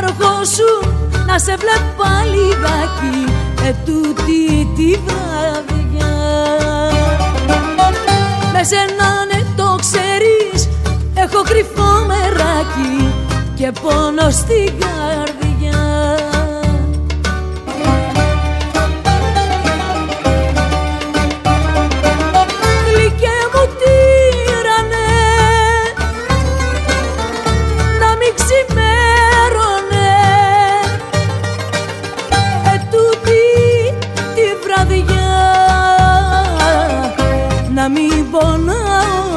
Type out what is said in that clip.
αρχόσουν να σε βλέπα λιγάκι τούτη τη βραδιά. Με σένα ναι το ξέρεις, έχω κρυφό μεράκι και πόνο στην καρδιά. Γλυκέ μου τύρανε να μην ξημέρωνε τούτη τη βραδιά, να μην πονάω